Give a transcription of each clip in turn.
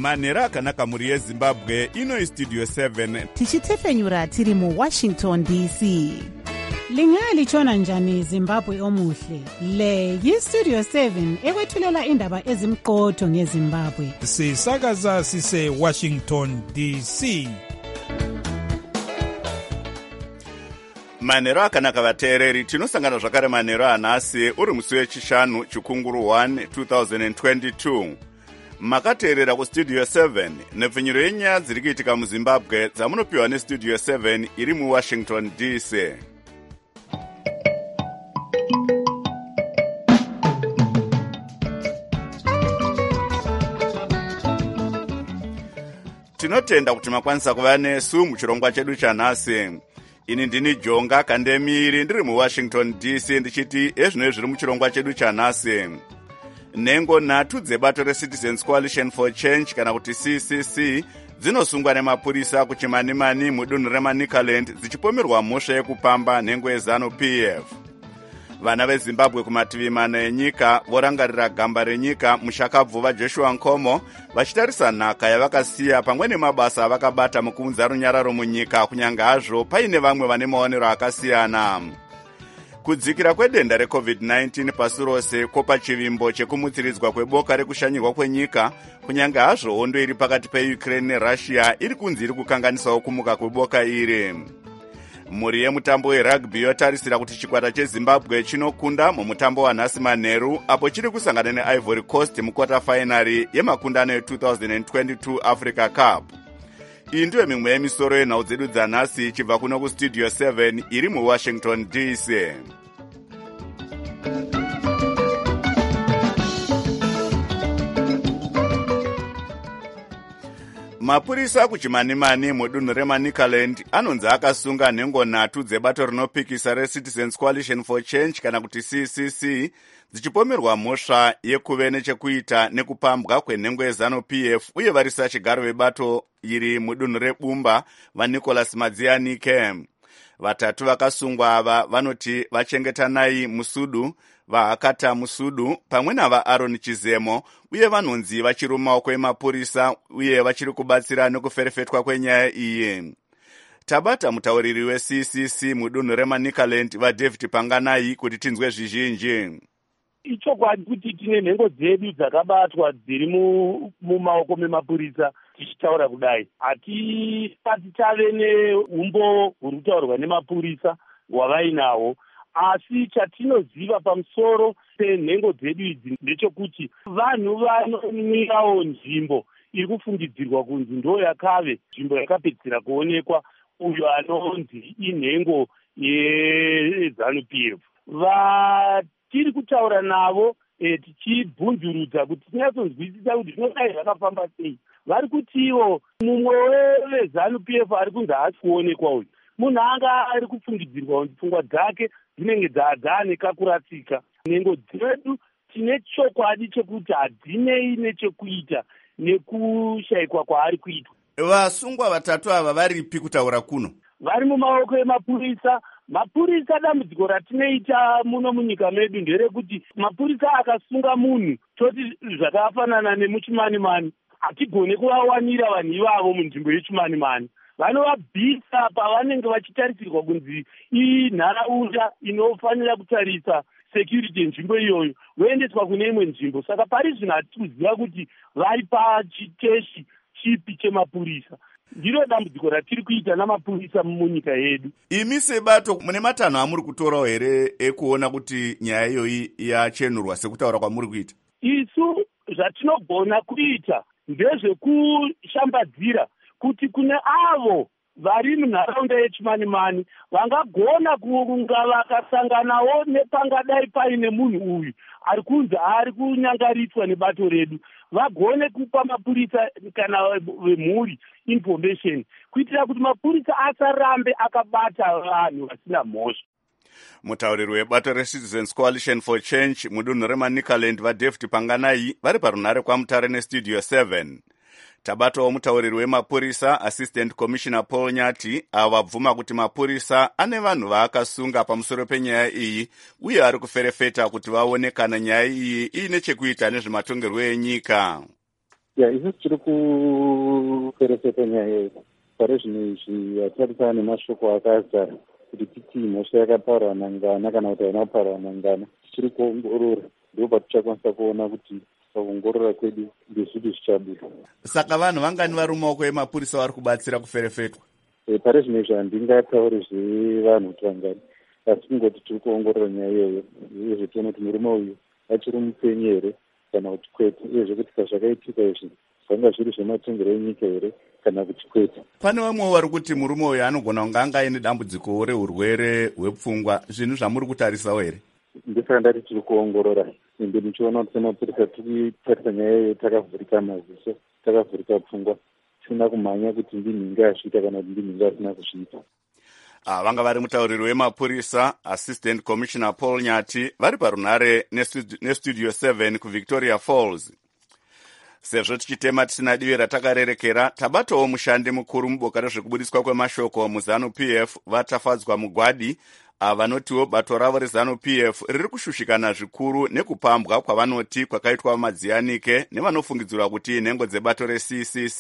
manhero akanaka mhuri yezimbabwe. Ino Studio 7 tichitefenyura tiri muWashington DC. Lingalitshona njani Zimbabwe omuhle? Le yiStudio 7 ekwethulela indaba ezimqotho ngeZimbabwe. Sisakaza sise Washington DC. manhero akanaka vateereri, tinosangana zvakare manhero anhasi uri musi wechishanu chikunguru 1 2022. Makateerera kuStudio 7 nepfenyuro yenyaya dziri kuitika muZimbabwe dzamunopiwa neStudio 7 iri muWashington DC. Tinotenda kuti makwanisa kuva nesu muchirongwa chedu chanhasi. Ini ndini Jonga Kandemiri ndiri muWashington DC ndichiti ezvino zviri muchirongwa chedu chanhasi. Nhengo nhatu dzebato reCitizens Coalition for Change kana kuti CCC dzinosungwa nemapurisa kuchimanimani mudunhu reManicaland dzichipomerwa mhosva yekupamba nhengo yeZANU-PF. Vana veZimbabwe kumativi mana enyika vorangarira gamba renyika mushakabvu Joshua Nkomo vachitarisa nhaka yavakasiya pamwe nemabasa avakabata mukuunza runyararo munyika kunyange hazvo paine vamwe vane maonero akasiyana. Kudzikira kwedenda reCovid-19 pasi rose kopa chivimbo chekumutsiridzwa kweboka rekushanyirwa kwenyika kunyange hazvo hondo iri pakati peUkraine neRussia iri kunzi iri kukanganisawo kumuka kweboka iri. Mhuri yemutambo werugby yotarisira kuti chikwata cheZimbabwe chinokunda mumutambo wanhasi manheru apo chiri kusangana neIvory Coast mukota finari yemakundano e2022 Africa Cup. Iyi ndiyo mimwe yemisoro yenhau dzedu dzanhasi ichibva kuno kuStudio 7 iri muWashington DC. Mapurisa kuchimanimani mudunhu reManicaland anonzi akasunga nhengo nhatu dzebato rinopikisa reCitizens Coalition for Change kana kuti CCC dzichipomerwa mhosva yekuve nechekuita nekupambwa kwenhengo yeZANU-PF uye varisa chigaro vebato iri mudunhu reBumba vaNicholas Madzianike. Vatatu vakasungwa ava vanoti vachengetanai Musudu, vaHakata Musudu pamwe navaAaron Chizemo uye vanonzi vachiri mumaoko emapurisa uye vachiri kubatsira nekuferefetwa kwenyaya iyi. Tabata mutauriri weCCC mudunhu reManicaland vaDavid Panganai kuti tinzwe zvizhinji. Ichokwadi kuti tine nhengo dzedu dzakabatwa dziri mumaoko memapurisa tichitaura kudai. Hatisati tave neumbo huri kutaurwa nemapurisa hwavainawo. Asi chatinoziva pamusoro penhengo dzedu idzi ndechekuti vanhu vanomwirawo nzvimbo iri kufungidzirwa kunzi ndo yakave nzvimbo yakapedzisira kuonekwa uyo anonzi inhengo yeZANU-PF. Vatiri kutaura navo tichibvunzurudza kuti tinyatsonzwisisa kuti zvinodai zvakafamba sei. Vari kutiwo mumwe weZANU-PF ari kunzi haasi kuonekwa uyu munhu anga ari kufungidzirwa kuti pfungwa dzake dzinenge dzaane kakuratsika. Nhengo dzedu tine chokwadi chekuti hadzinei nechekuita nekushayikwa kwaari kuitwa. Vasungwa vatatu ava varipi kutaura kuno? Vari mumaoko emapurisa. Mapurisa dambudziko ratinoita muno munyika medu nderekuti mapurisa akasunga munhu toti zvakafanana nemuchimanimani hatigone kuvawanira vanhu ivavo munzvimbo yechimanimani. Vanovabvisa pavanenge vachitarisirwa kunzi inharaunda inofanira kutarisa security yenzvimbo iyoyo voendeswa kune imwe nzvimbo. Saka pari zvino hatikuziva kuti vari pachiteshi chipi chemapurisa. Ndiro dambudziko ratiri kuita namapurisa munyika yedu. Imi sebato mune matanho amuri kutorawo here ekuona kuti nyaya iyoyi yachenurwa sekutaura kwamuri kuita? Isu zvatinogona kuita ndezvekushambadzira kuti kune avo vari munharaunda yechimanimani vangagona kunga vakasanganawo nepangadai paine munhu uyu ari kunzi ari kunyangariswa nebato redu, vagone kupa mapurisa kana vemhuri information kuitira kuti mapurisa asarambe akabata vanhu vasina mhosva. Mutauriri webato reCitizens Coalition for Change mudunhu reManicaland vaDavid Panganai vari parunhare kwaMutare neStudio 7. Tabatawo mutauriri wemapurisa Assistant Commissioner Paul Nyati avabvuma kuti mapurisa ane vanhu vaakasunga pamusoro penyaya iyi uye ari kuferefeta kuti vaone kana nyaya iyi ine chekuita nezvematongerwo enyika. isusu tiri kupereseta nyaya iyi. Pari zvino izvi hatarisana nemashoko akazara kuti titi mhosva yakaparwa nangana kana kuti haina kuparwa nangana. Tichiri kuongorora ndo patichakwanisa kuona kuti pakuongorora kwedu ndezviti zvichabuda. Saka vanhu vangani vari mumaoko emapurisa vari kubatsira kuferefetwa? Pari zvino izvi handingatauri zvevanhu kuti vangani, asi kungoti tiri kuongorora nyaya iyoyo uyezve tiona kuti murume uyu achiri mupenyu here kana kuti kwete, uyezve kuti pazvakaitika izvi zvanga zviri zvematengero enyika here kana kuti kwete. Pane vamwe vari kuti murume uyu anogona kunge anga aine dambudziko reurwere hwepfungwa, zvinhu zvamuri kutarisawo here? Ndisaka ndati tiri kuongorora, ende muchiona kuti semapurisa tiri kutarisa nyaya iyoyo takavhurika maziso, takavhurika pfungwa, tisina kumhanya kuti ndinhinga azviita kana kuti ndinhinga asina kuzviita. Vanga vari mutauriri wemapurisa Assistant Commissioner Paul Nyati vari parunhare nestudio 7 kuVictoria Falls. Sezvo tichitema tisina divi ratakarerekera, tabatawo mushandi mukuru muboka rezvekubudiswa kwemashoko muZANU-PF vatafadzwa mugwadi, vanotiwo bato ravo reZANU-PF riri kushushikana zvikuru nekupambwa kwavanoti kwakaitwa madziyanike nevanofungidzirwa kuti nhengo dzebato reCCC.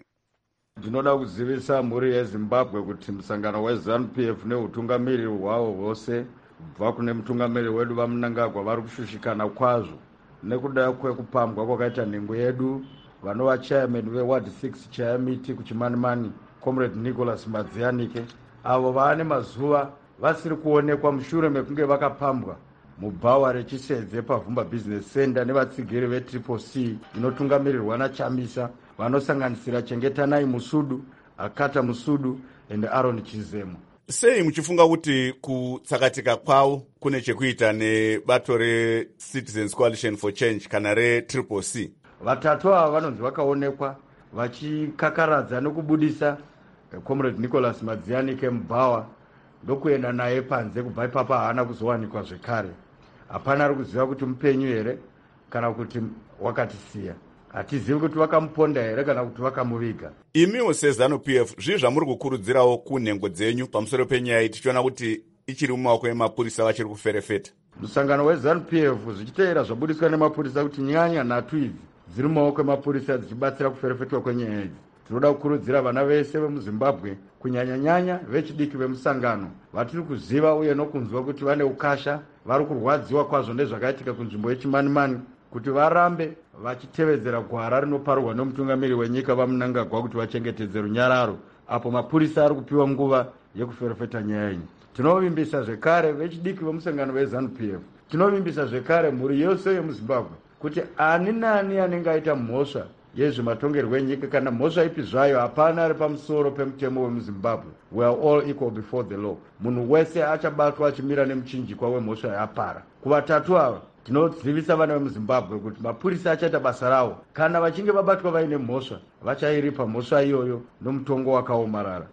Ndinoda kuzivisa mhuri yeZimbabwe kuti musangano weZANU-PF neutungamiriri hwavo hwose kubva kune mutungamiriri wedu vaMnangagwa vari kushushikana kwazvo nekuda kwekupambwa kwakaita nhengo yedu vanova chairman veward 6 chayamiti kuchimanimani Comrade Nicholas Madziyanike, avo vaane mazuva vasiri kuonekwa mushure mekunge vakapambwa mubhawa rechisedze paVhumba Business Center nevatsigiri veCCC inotungamirirwa naChamisa vanosanganisira Chengetanai Musudu, Akata Musudu and Aaron Chizemo. Sei muchifunga kuti kutsakatika kwavo kune chekuita nebato reCitizens Coalition for Change kana reCCC? Vatatu ava vanonzi vakaonekwa vachikakaradza nekubudisa Comrade Nicholas Madziyanike mubhawa ndokuenda naye panze. Kubva ipapo haana kuzowanikwa zvekare. Hapana ari kuziva kuti mupenyu here kana kuti wakatisiya. Hatizivi kuti vakamuponda here kana kuti vakamuviga. Imiwo seZANU-PF zvii zvamuri kukurudzirawo kunhengo dzenyu pamusoro penyaya iyi, tichiona kuti ichiri mumaoko emapurisa vachiri kuferefeta? Musangano weZANU-PF zvichiteera zvabudiswa nemapurisa kuti nyanya nhatu idzi dziri mumaoko emapurisa dzichibatsira kuferefetwa kwenyaya idzi. Tinoda kukurudzira vana vese vemuZimbabwe kunyanya-nyanya vechidiki vemusangano vatiri kuziva uye nokunzwa kuti vane ukasha, vari kurwadziwa kwazvo nezvakaitika kunzvimbo yechimanimani, kuti varambe vachitevedzera gwara rinoparwa nomutungamiriri wenyika vaMnangagwa kuti vachengetedze runyararo apo mapurisa ari kupiwa nguva yekuferefeta nyaya iyi. Tinovimbisa zvekare vechidiki vemusangano weZANU-PF, tinovimbisa zvekare mhuri yose yemuZimbabwe kuti ani nani anenge aita mhosva yezvematongerwo enyika kana mhosva ipi zvayo, hapana ari pamusoro pemutemo wemuZimbabwe. We are all equal before the law. Munhu wese achabatwa achimira nemuchinjikwa wemhosva yapara. Kuvatatu ava tinozivisa vana vemuZimbabwe kuti mapurisa achaita basa ravo. Kana vachinge vabatwa vaine mhosva, vachairipa mhosva iyoyo nomutongo wakaomarara.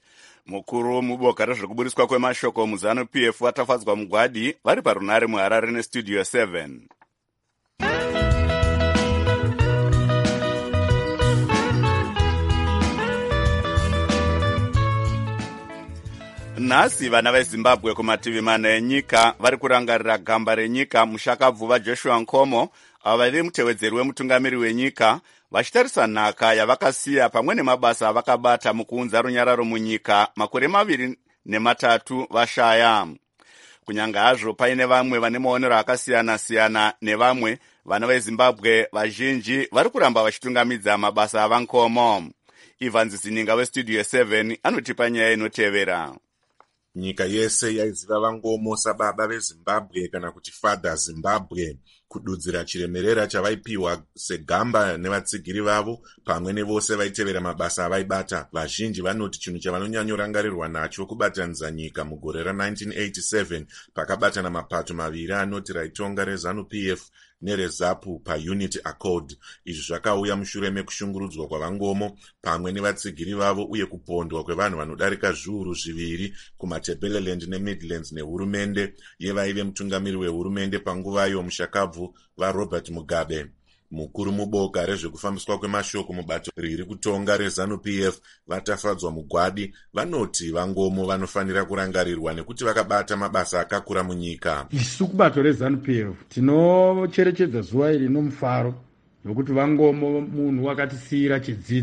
Mukuru muboka rezvekubudiswa kwemashoko muZANU-PF vatafadzwa mugwadi vari parunhare muHarare nestudio 7. Nhasi vana veZimbabwe kumativi mana enyika vari kurangarira gamba renyika mushakabvuva Joshua Nkomo, ava vari mutevedzeri wemutungamiri wenyika, vachitarisa nhaka yavakasiya pamwe nemabasa avakabata mukuunza runyararo munyika makore 23 vashaya. Kunyanga hazvo paine vamwe vane maonero akasiyana-siyana nevamwe, vana veZimbabwe vazhinji vari kuramba vachitungamidza mabasa avankomo. Ivan Zininga westudio 7 anotipa nyaya inotevera. Nyika yese yaiziva vangomo sababa veZimbabwe kana kuti Father Zimbabwe, kududzira chiremerera chavaipiwa segamba nevatsigiri vavo pamwe nevose vaitevera mabasa avaibata. Vazhinji vanoti chinhu chavanonyanyorangarirwa nacho kubatanidza nyika mugore ra1987 pakabatana mapato maviri anoti raitonga reZANU-PF nereZAPU paUnity Accord. Izvi zvakauya mushure mekushungurudzwa kwavangomo pamwe nevatsigiri vavo uye kupondwa kwevanhu vanodarika zviuru zviviri kumaTebeleland neMidlands nehurumende yevaive mutungamiri wehurumende panguvayo mushakabvu vaRobert Mugabe. Mukuru muboka rezvekufambiswa kwemashoko mubato riri kutonga reZANU-PF vatafadzwa mugwadi vanoti vangomo vanofanira kurangarirwa nekuti vakabata mabasa akakura munyika. Isu kubato reZANU-PF tinocherechedza zuva iri nomufaro nokuti Vangomo munhu wakatisiyira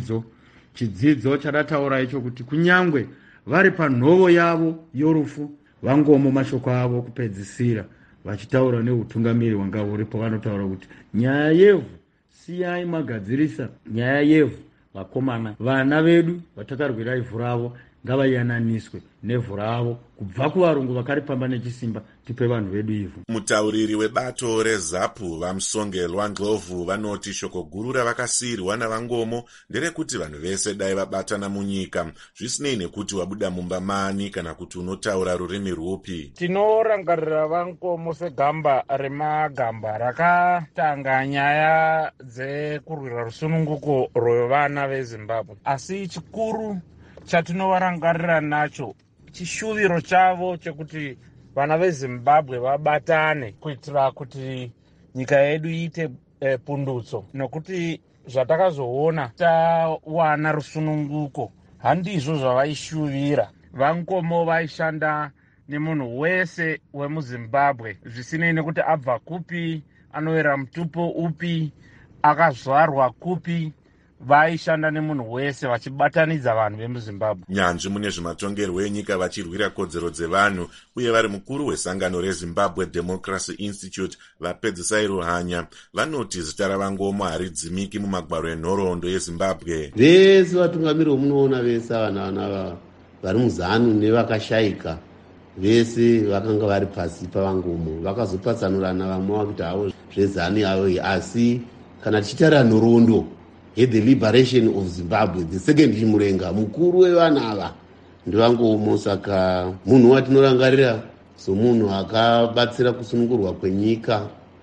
chidzidzo chadataura icho kuti kunyangwe vari panhovo yavo yorufu, Vangomo mashoko avo kupedzisira vachitaura neutungamiri wanga uripo vanotaura kuti nyaya yevhu siyai magadzirisa nyaya yevhu, vakomana vana vedu vatakarwira ivhu ravo ngavayananiswe nevhu ravo kubva kuvarungu vakaripamba nechisimba, tipe vanhu vedu ivhu. Mutauriri webato reZAPU vamusongelwa Ndlovu vanoti shoko guru ravakasiyirwa naVangomo nderekuti vanhu vese dai vabatana munyika, zvisinei nekuti wabuda mumba mani kana kuti unotaura rurimi rwupi. Tinorangarira Vangomo segamba remagamba rakatanga nyaya dzekurwira rusununguko rwevana veZimbabwe, asi chikuru chatinovarangarira nacho chishuviro chavo chekuti vana veZimbabwe vabatane kuitira kuti nyika yedu iite pundutso, nokuti zvatakazoona tawana rusununguko handizvo zvavaishuvira. Vangomo vaishanda nemunhu wese wemuZimbabwe zvisinei nekuti abva kupi, anowera mutupo upi, akazvarwa kupi, vaishanda nemunhu wese vachibatanidza vanhu vemuZimbabwe. Nyanzvi mune zvematongerwo enyika vachirwira kodzero dzevanhu uye vari mukuru wesangano reZimbabwe Democracy Institute vapedzisai Ruhanya vanoti zita raVangomo haridzimiki mumagwaro enhoroondo yeZimbabwe. Vese vatungamiri vomunoona vese vana vari muZANU nevakashayika vese vakanga vari pasi paVangomo, vakazopatsanurana vamwe vakuti havo zveZANU yavo, asi kana tichitaura nhoroondo the liberation of Zimbabwe, the second chimurenga mukuru wevana ava ndiVangomo. Saka munhu watinorangarira somunhu akabatsira kusunungurwa kwenyika,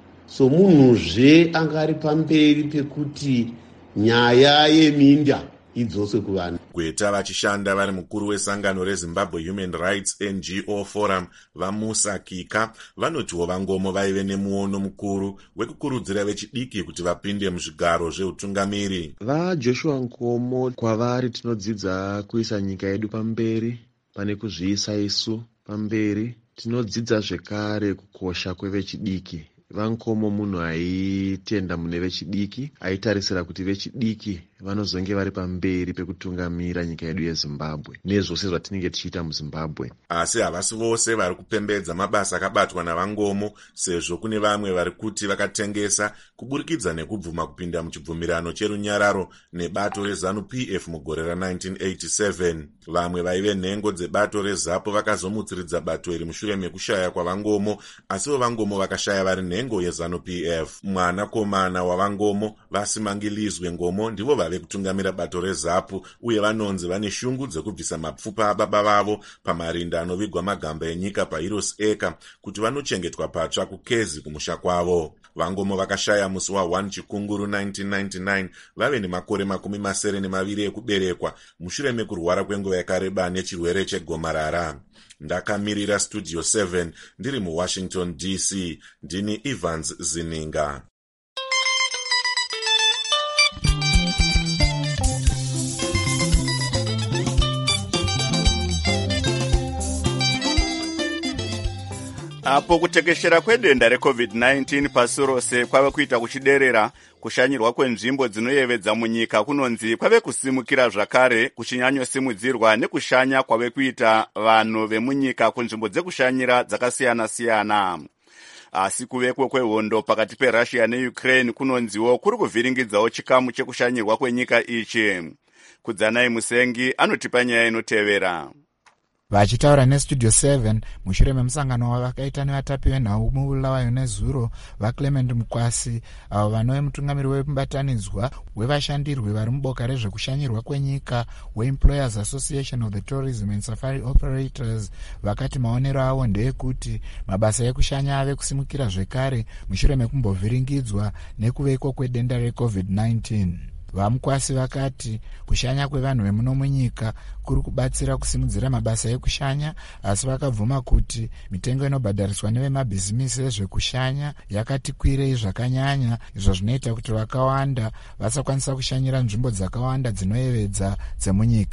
somunhuzve anga ari pamberi pekuti nyaya yeminda idzoswe kuvanhu. Gweta vachishanda vari mukuru wesangano reZimbabwe Human Rights NGO Forum vaMusa Kika vanotiwo Vangomo vaive nemuono mukuru wekukurudzira vechidiki kuti vapinde muzvigaro zveutungamiri. VaJoshua Nkomo kwavari tinodzidza kuisa nyika yedu pamberi pane kuzviisa isu pamberi. Tinodzidza zvekare kukosha kwevechidiki. Vangomo munhu aitenda mune vechidiki, aitarisira kuti vechidiki vanozonge vari pamberi pekutungamira nyika yedu yeZimbabwe nezvose zvatinenge tichiita muZimbabwe. Asi havasi vose vari kupembedza mabasa akabatwa naVangomo, sezvo kune vamwe vari kuti vakatengesa kuburikidza nekubvuma kupinda muchibvumirano cherunyararo nebato reZANU-PF mugore ra1987. Vamwe vaive nhengo dzebato reZAPU vakazomutsiridza bato iri mushure mekushaya kwaVangomo, asiwo Vangomo vakashaya vari nhengo yeZANU-PF. Mwanakomana waVangomo Vasimangilizwe Ngomo ndivo vave kutungamira bato reZAPU uye vanonzi vane shungu dzekubvisa mapfupa ababa vavo pamarinda anovigwa magamba enyika paHeroes Acre kuti vanochengetwa patsva kuKezi kumusha kwavo. Vangomo vakashaya musi wa1 Chikunguru 1999 vave nemakore 72 ekuberekwa mushure mekurwara kwenguva yakareba nechirwere chegomarara. Ndakamirira Studio 7 ndiri muWashington DC, ndini Evans Zininga. Apo kutekeshera kwedenda reCovid-19 pasi rose kwave kuita kuchiderera, kushanyirwa kwenzvimbo dzinoyevedza munyika kunonzi kwave kusimukira zvakare, kuchinyanyosimudzirwa nekushanya kwave kuita vanhu vemunyika kunzvimbo dzekushanyira dzakasiyana-siyana. Asi kuvekwa kwehondo pakati peRussia neUkraine kunonziwo kuri kuvhiringidzawo chikamu chekushanyirwa kwenyika ichi. Kudzanai Musengi anotipa nyaya inotevera. Vachitaura neStudio 7 mushure memusangano wavakaita nevatapi venhau mubulawayo nezuro vaClement Mukwasi, avo vanove mutungamiri wemubatanidzwa wevashandirwi vari muboka rezvekushanyirwa kwenyika weEmployers Association of the Tourism and Safari Operators, vakati maonero avo ndeekuti mabasa ekushanya ave kusimukira zvekare mushure mekumbovhiringidzwa nekuvekwa kwedenda reCovid-19. Vamukwasi vakati kushanya kwevanhu vemuno munyika kuri kubatsira kusimudzira mabasa ekushanya, asi vakabvuma kuti mitengo inobhadhariswa nevemabhizimisi ezvekushanya yakati kwirei zvakanyanya, izvo zvinoita kuti vakawanda vasakwanisa kushanyira nzvimbo dzakawanda dzinoyevedza dzemunyika.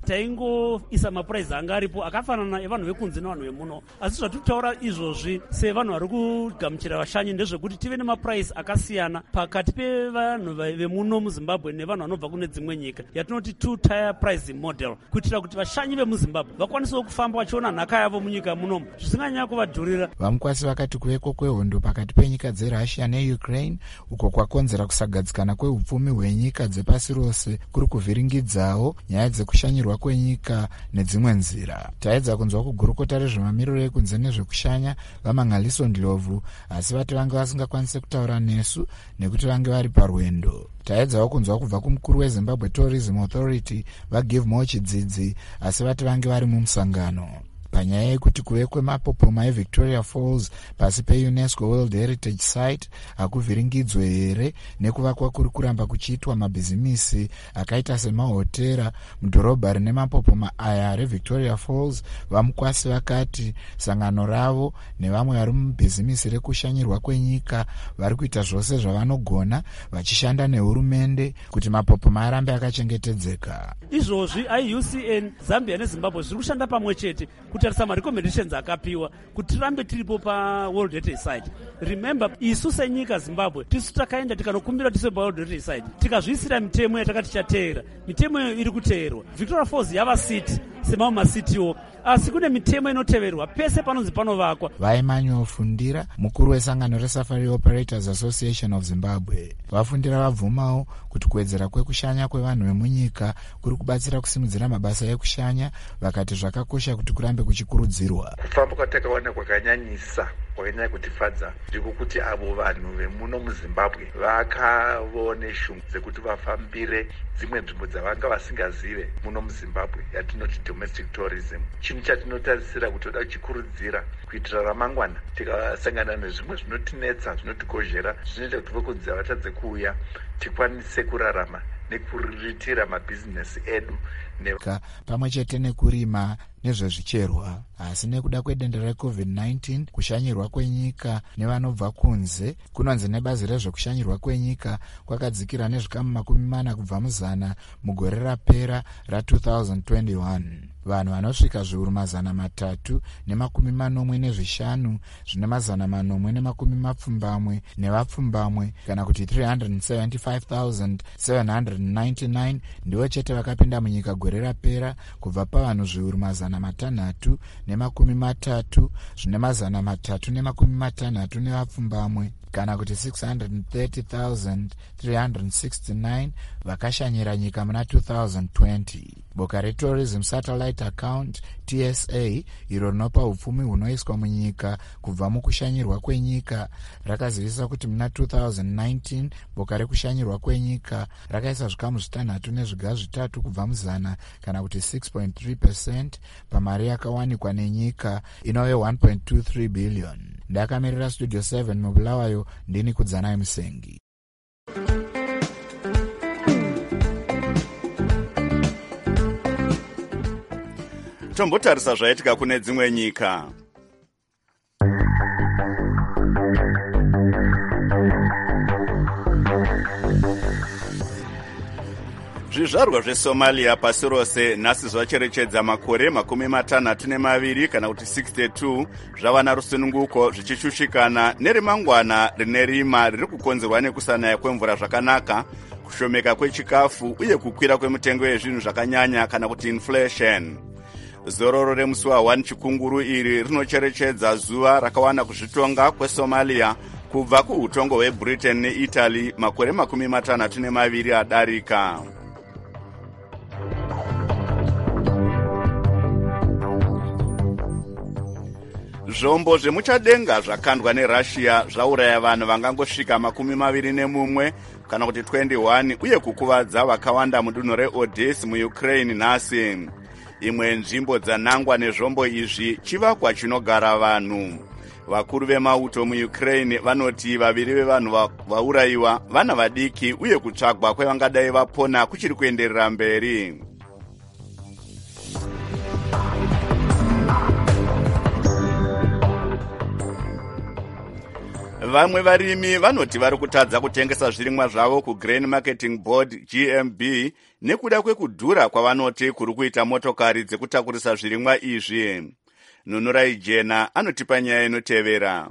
taingoisa mapuraizi anga aripo akafanana evanhu vekunze nevanhu vemuno. Asi zvatitaura izvozvi sevanhu vari kugamuchira vashanyi ndezvekuti tive nemapuraizi akasiyana pakati pevanhu vemuno muzimbabwe nevanhu vanobva kune dzimwe nyika, yatinoti two-tier pricing model, kuitira kuti vashanyi vemuzimbabwe vakwanisewo kufamba vachiona nhaka yavo munyika munomu zvisinganyanya kuvadhurira. Vamukwasi vakati kuveko kwehondo pakati penyika dzerussia neukraine uko kwakonzera kusagadzikana kweupfumi hwenyika dzepasi rose kuri kuvhiringidzawo nyaya dzekushanyirwa kwenyika nedzimwe nzira. Taedza kunzwa kugurukota rezvemamiriro ekunze nezvekushanya vaMangaliso Ndlovu, asi vati vange vasingakwanise kutaura nesu nekuti vange vari parwendo. Taedzawo kunzwa kubva kumukuru weZimbabwe Tourism Authority vaGive More Chidzidzi, asi vati vange vari mumusangano. Panyaya yekuti kuvekwe mapopoma eVictoria Falls pasi peUNESCO World Heritage Site hakuvhiringidzwe here nekuvakwa kuri kuramba kuchiitwa mabhizimisi akaita semahotera mudhorobha rine mapopoma aya reVictoria Falls, vamukwasi vakati sangano ravo nevamwe vari mubhizimisi rekushanyirwa kwenyika vari kuita zvose zvavanogona vachishanda nehurumende kuti mapopoma arambe akachengetedzeka. Izvozvi IUCN, Zambia neZimbabwe zviri kushanda pamwe chete kutarisa marecommendations akapiwa kuti tirambe tiripo paWorld Heritage Site. Remember, isu senyika Zimbabwe tisu takaenda tikanokumbira tise paWorld Heritage Site tikazviisira mitemo yatakati tichateera. Mitemo iyo iri kuteerwa. Victoria Falls yava city semamwe masitiwo, asi kune mitemo inoteverwa pese panonzi panovakwa. Vaemmanuel Fundira, mukuru wesangano reSafari Operators Association of Zimbabwe, vafundira vabvumawo kuti kuwedzera kwekushanya kwevanhu vemunyika kuri kubatsira kusimudzira mabasa ekushanya, vakati zvakakosha kuti kurambe kuchikurudzirwa. Kufamba kwatakaona kwakanyanyisa kwakanyanya kutifadza ndiko kuti avo vanhu vemuno muZimbabwe vakavone shungu dzekuti vafambire dzimwe nzvimbo dzavanga vasingazive muno muZimbabwe, yatinoti domestic tourism. Chinhu chatinotarisira kuti toda kuchikurudzira kuitira ramangwana tikasangana nezvimwe zvinotinetsa zvinotikozhera zvinoita kuti vokunze vatadze kuuya tikwanise kurarama nekuriritira mabhizinesi edu pamwe chete nekurima nezvezvicherwa. Asi nekuda kwedenda reCovid-19 kushanyirwa kwenyika nevanobva kunze kunonzi nebazi rezvekushanyirwa kwenyika kwakadzikira nezvikamu 40 kubva muzana mugore rapera ra2021. Vanhu vanosvika zviuru 345 zvine 440 nevapfumbamwe kana kuti 375,799 ndivo chete vakapinda munyika gore rapera kubva pavanhu zviuru 330 zvine 360 nevapfumbamwe kana kuti 630,369 vakashanyira nyika muna 2020. Boka reTourism Satellite Account TSA, iro rinopa upfumi hunoiswa munyika kubva mukushanyirwa kwenyika, rakazivisa kuti muna 2019 boka rekushanyirwa kwenyika rakaisa zvikamu 6 nezviga 3 kubva muzana kana kuti 6.3% pamari yakawanikwa nenyika inove 1.23 billion. Ndakamirira Studio 7 mubulawayo, ndini Kudzanai Musengi. Tombotarisa zvaitika kune dzimwe nyika. Zvizvarwa zveSomalia pasi rose nhasi zvacherechedza makore 62 kana kuti 62 zvavana rusununguko zvichishushikana nerimangwana rine rima riri kukonzerwa nekusanaya kwemvura zvakanaka, kushomeka kwechikafu uye kukwira kwemitengo yezvinhu zvakanyanya kana kuti inflation. Zororo remusi wa1 chikunguru iri rinocherechedza zuva rakawana kuzvitonga kweSomalia kubva kuutongo hweBritain neItaly makore 62 adarika. Zvombo zvemuchadenga zvakandwa neRussia zvauraya vanhu vangangosvika 21 kana kuti 21 uye kukuvadza vakawanda mudunhu reOdessa muUkraine nhasi. Imwe nzvimbo dzanangwa nezvombo izvi chivakwa chinogara vanhu. Vakuru vemauto muUkraine vanoti vaviri vevanhu vaurayiwa vana vadiki uye kutsvagwa kwevangadai vapona kuchiri kuenderera mberi. Vamwe varimi vanoti vari kutadza kutengesa zvirimwa zvavo kuGrain Marketing Board GMB nekuda kwekudhura kwavanoti kuri kuita motokari dzekutakurisa zvirimwa izvi. Nunurai Jena anotipa nyaya inotevera.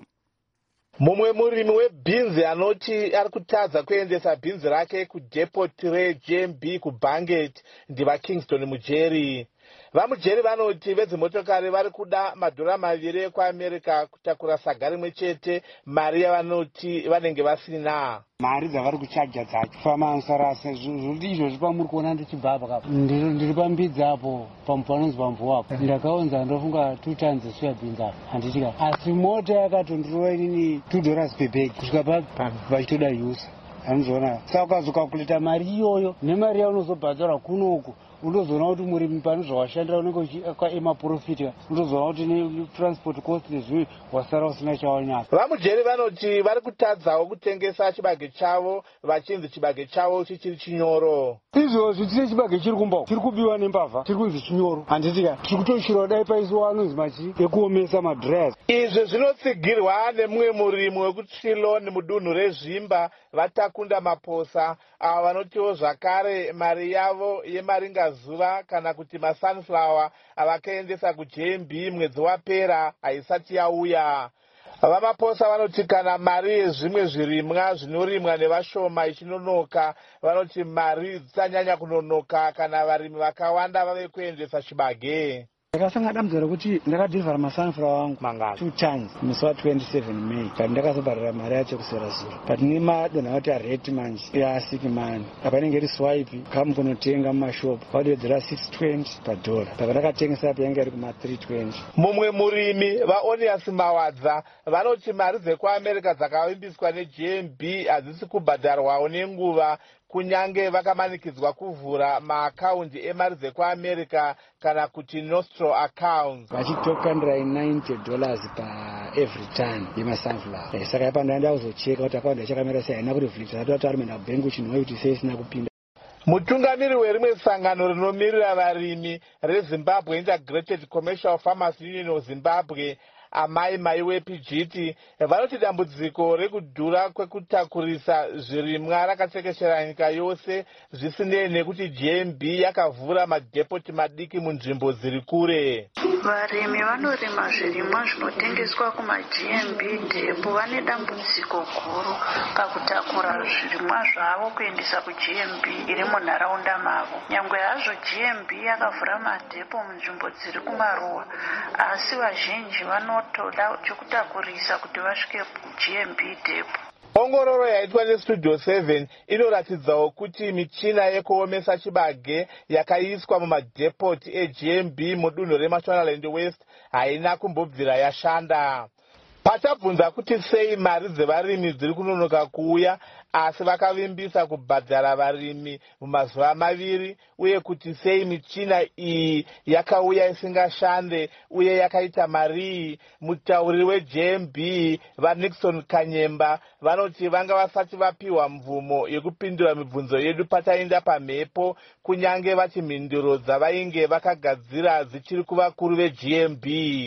Mumwe murimi webhinzi anoti ari kutadza kuendesa bhinzi rake kudepot reGMB kuBanget ndivaKingston Mujeri. VaMujeri vanoti vezimotokari vari kuda $200 ekuAmerica kutakura saga rimwe chete, mari yavanoti vanenge vasina. Mari dzavari kuchaja dzacho pamansarase zvoti izvozvi pamuri kuona ndichibva apa ndiri pambidzi apo panonzi pamvu apo ndakaonza ndofunga 2 tons soyabhins apo handitika, asi mota yakatondirova inini $2 per bag kusvika vachitoda yusa. Handizoona saka ukazokakuleta mari iyoyo nemari yaunozobhadzara kunoku unozoona kuti murimi pane zvawashandira unenge ukaema profit, unozoona kuti netransport cost nezvimwe wasara usina chawanyasa. VaMujeri vanoti vari kutadzawo kutengesa chibage chavo vachinzi chibage chavo chichiri chinyoro. Izvozvi tine chibage chiri kumba chiri kubiwa nembavha chiri kunzi chinyoro, handitika tiri kutoshirawo dai paisiwa anonzi machi ekuomesa madryers. Izvi zvinotsigirwa nemumwe murimi wekuTrilon mudunhu rezvimba vatakunda maposa, ava vanotiwo zvakare mari yavo yemaringazuva kana kuti masunflower avakaendesa kuGMB mwedzi wapera haisati yauya. VaMaposa vanoti kana mari yezvimwe zvirimwa zvinorimwa nevashoma ichinonoka, vanoti mari dzisanyanya kunonoka kana varimi vakawanda vave kuendesa chibage. Ndakasanga dambudziko rekuti ndakadhirivhara masunflower angu mangana 2 tons musi wa27 May but ndakazobharira mari yacho kusera zuro but nemadonha kuti areti manje ya6 apa inenge iri swipe kamu kunotenga mumashopu vadowedzera $6.20 per paka ndakatengesa apa yanga iri kuma$3.20. Mumwe murimi vaOnias Mawadza vanoti mari dzekuAmerica dzakavimbiswa neGMB hadzisi kubhadharwawo nenguva kunyange vakamanikidzwa kuvhura maakaundi emari dzekuAmerica kana kuti nostro accounts. Vachitokandira $90 every ton yemasunflower. Saka apa ndaenda kuzocheka kuti akaundi yachakamira sei, haina kureflecta zati vari kuenda kubhengi uchinhuwa kuti sei isina kupinda. Mutungamiri werimwe sangano rinomirira varimi reZimbabwe Integrated Commercial Farmers Union of Zimbabwe Amai wePGT vanoti dambudziko rekudhura kwekutakurisa zvirimwa rakatekeshera nyika yose zvisinei nekuti GMB yakavhura madhepoti madiki munzvimbo dziri kure. Varimi vanorima zvirimwa zvinotengeswa kumaGMB depo vane dambudziko guru pakutakura zvirimwa zvavo kuendesa kuGMB iri munharaunda mavo. Nyangwe hazvo GMB yakavhura madhepo munzvimbo dziri kumaruwa, asi vazhinji vanotoda chekutakurisa kuti vasvike kuGMB depo. Ongororo yaitwa neStudio 7 inoratidzawo kuti michina yekuomesa chibage yakaiswa mumadhepoti eGMB mudunhu reMashonaland West haina kumbobvira yashanda. Patabvunza kuti sei mari dzevarimi dziri kunonoka kuuya asi vakavimbisa kubhadhara varimi mumazuva 2 uye kuti sei michina iyi yakauya isingashande uye yakaita mari, mutauriri weGMB vaNixon Kanyemba vanoti vanga vasati vapiwa mvumo yekupindura mibvunzo yedu pataenda pamhepo kunyange vati mhinduro dzavainge vakagadzira dzichiri kuvakuru veGMB.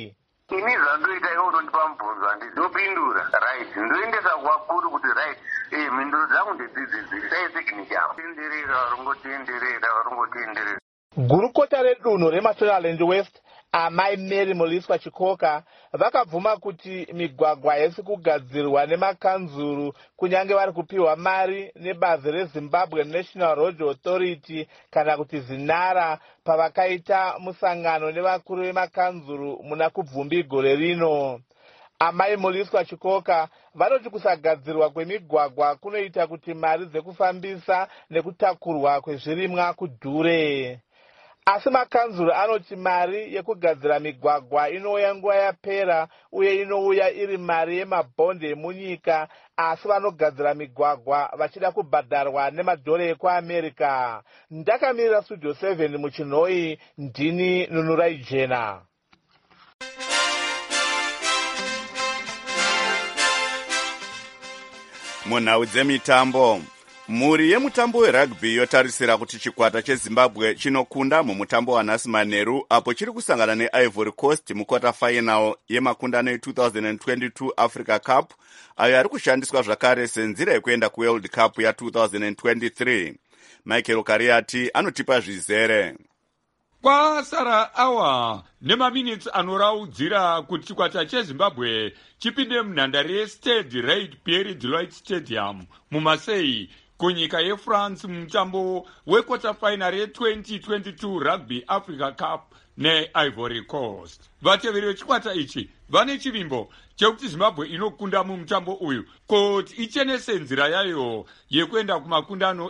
Ini zvandoita iwo unondipa mubvunzo handizopindura right ndoendesa kwakuru kuti right mhinduro dzangu ndedzidzidzi sai tekiniki yavo varongotenderera. Gurukota redunhu reMashonaland West Amai Mary Moliswa Chikoka vakabvuma kuti migwagwa haisi kugadzirwa nemakanzuru kunyange vari kupiwa mari nebazi reZimbabwe National Road Authority kana kuti ZINARA pavakaita musangano nevakuru vemakanzuru muna kubvumbi gore rino. Amai Moliswa Chikoka vanoti kusagadzirwa kwemigwagwa kunoita kuti mari dzekufambisa nekutakurwa kwezvirimwa kudhure. Asi makanzuru anoti mari yekugadzira migwagwa inouya nguva yapera uye inouya iri mari yemabhonde emunyika, asi vanogadzira migwagwa vachida kubhadharwa nemadhora ekuAmerica. Ndakamirira Studio 7 muchinhoi, ndini Nunurai Jena. Munhau dzemitambo, mhuri yemutambo werugby yotarisira kuti chikwata chezimbabwe chinokunda mumutambo wanhasi manheru apo chiri kusangana neivory coast muquarter final yemakundano e2022 africa cup ayo ari kushandiswa zvakare senzira yekuenda kuworld cup ya2023. Michael Kariati anotipa zvizere. Kwasara awa nemaminitsi anoraudzira kuti chikwata chezimbabwe chipinde munhandare yestade Reid Pierre de Lloyd Stadium muMarseille kunyika yeFrance mumutambo wequarter final ye2022 Rugby Africa Cup neIvory Coast. Vateveri vechikwata ichi vane chivimbo chekuti Zimbabwe inokunda mumutambo uyu kuti ichenese nzira yayo yekuenda kumakundano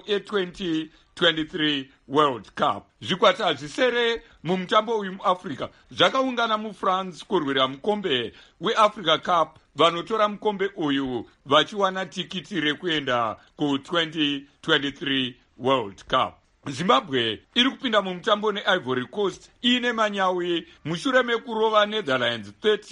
e2023 World Cup. Zvikwata zvisere mumutambo uyu muAfrica zvakaungana muFrance kurwira mukombe weAfrica Cup, vanotora mukombe uyu vachiwana tikiti rekuenda ku2023 World Cup. Zimbabwe iri kupinda mumutambo neIvory Coast ine manyawi mushure mekurova Netherlands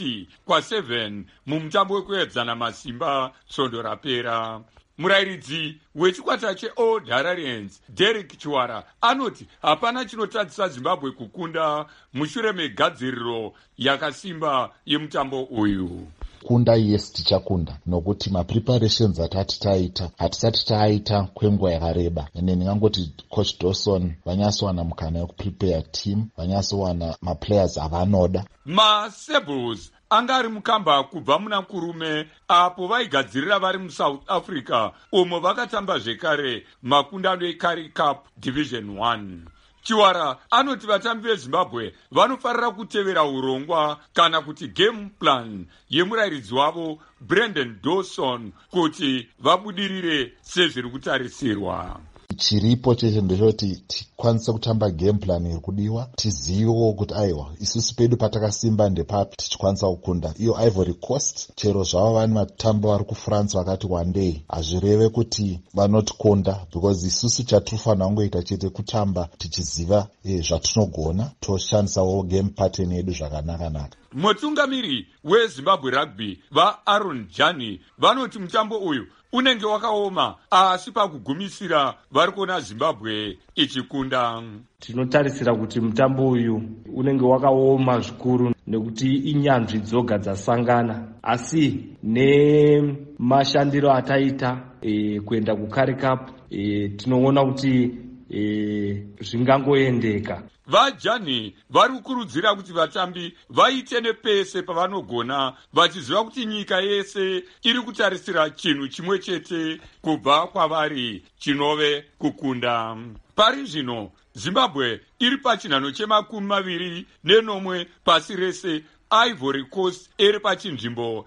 30-7 mumutambo wekuedzana masimba svondo rapera. Murairidzi wechikwata cheOld Hararians Derek Chiwara anoti hapana chinotadzisa Zimbabwe kukunda mushure megadziriro yakasimba yemutambo uyu. Kunda yes tichakunda nokuti mapreparations hatisati taita kwenguva yakareba, ende ndingangoti coach Dawson vanyatsowana mukana wekuprepare team, vanyatsowana maplayers avanoda. MaSebres anga ari mukamba kubva muna kurume apo vaigadzirira vari muSouth Africa umo vakatamba zvekare makundano eCurrie Cup Division 1. Chiwara anoti vatambi veZimbabwe vanofarira kutevera urongwa kana kuti game plan yemurairidzi wavo Brendan Dawson kuti vabudirire sezviri kutarisirwa. Chiripo chete ndechoti tikwanise kutamba game plan iri kudiwa, tizivewo kuti aiwa isusu pedu patakasimba ndepapi tichikwanisa kukunda. Iyo Ivory Coast chero zvavo vane vatambi vari kuFrance vakati one day hazvireve kuti vanotikonda, because isusu chatinofanira kungoita chete kutamba tichiziva zvatinogona, toshandisawo game pattern yedu zvakanaka. Mutungamiri weZimbabwe Rugby vaAaron Jani vanoti mutambo uyu unenge wakaoma, asi pakugumisira vari kuona Zimbabwe ichikunda. Tinotarisira kuti mutambo uyu unenge wakaoma zvikuru nekuti inyanzvi dzoga dzasangana, asi nemashandiro ataita kuenda kuCurrie Cup tinoona kuti zvingangoendeka. VaJani vari kukurudzira kuti vatambi vaite nepese pavanogona, vachiziva kuti nyika yese iri kutarisira chinhu chimwe chete kubva kwavari, chinove kukunda. Pari zvino Zimbabwe iri pachinhano che29 pasi rese, Ivory Coast iri pachinzvimbo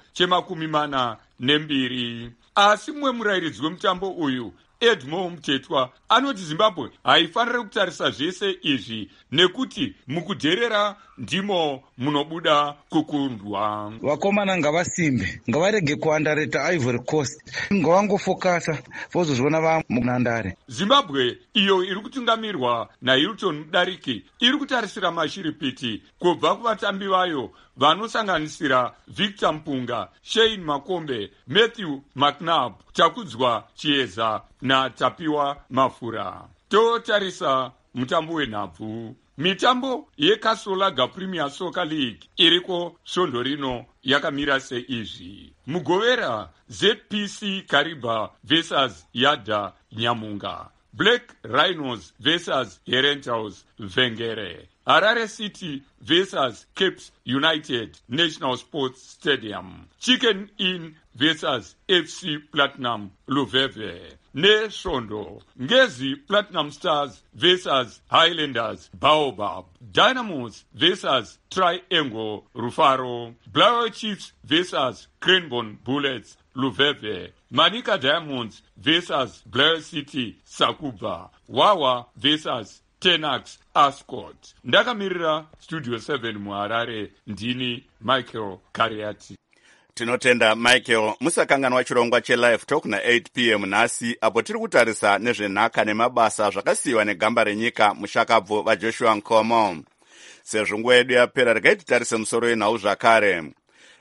che42. Asi mumwe murairidzi wemutambo uyu Edmo Mutetwa anoti Zimbabwe haifaniri kutarisa zvese izvi nekuti mukudherera ndimo munobuda kukundwa. Vakomana ngavasimbe, ngavarege kuandareta Ivory Coast, ngavangofokasa vozozviona vamunhandare. Zimbabwe iyo iri kutungamirwa naHilton Mudariki iri kutarisira mashiripiti kubva kuvatambi vayo vanosanganisira Victor Mpunga, Shane Makombe, Matthew McNabb, Chakudzwa Chieza naTapiwa Mafura. Totarisa mutambo wenhabvu. Mitambo yeKasolaga Premier Soccer League iriko svondo rino yakamira seizvi. Mugovera ZPC Kariba vs Yada Nyamunga, Black Rhinos vs Herentals Vengere, Harare City vs Capes United National Sports Stadium, Chicken Inn vs FC Platinum Luveve, nesvondo Ngezi Platinum Stars vs Highlanders Baobab, Dynamos vs Triangle Rufaro, Blair Chiefs vs Cranbourne Bullets Luveve, Manika Diamonds vs Blair City Sakuba, Wawa vs Tenax Ascot. Ndakamirira Studio 7 muHarare, ndini Michael Kariati. Tinotenda Michael. Musakanganwa chirongwa cheLive Talk na8 p.m. nhasi apo tiri kutarisa nezvenhaka nemabasa zvakasiyiwa negamba renyika mushakabvu vaJoshua Nkomo. Sezvo nguva yedu yapera regai titarise musoro wenhau zvakare.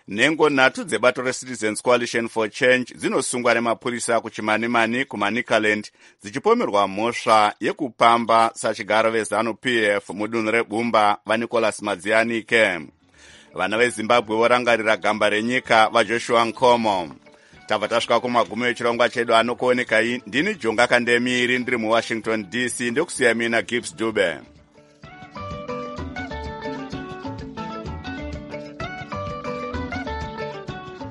nhengo 3 dzebato reCitizens Coalition for Change dzinosungwa nemapurisa kuchimanimani kuManicaland dzichipomerwa mhosva yekupamba sachigaro veZANU-PF mudunhu reBumba vaNicholas Madzianike. Vana veZimbabwe vorangarira gamba renyika vaJoshua Nkomo. Tabva tasvika kumagumo echirongwa chedu anokuonekai ndini Jonga Kandemiri ndiri muWashington DC ndekusiya mina Gibbs Dube.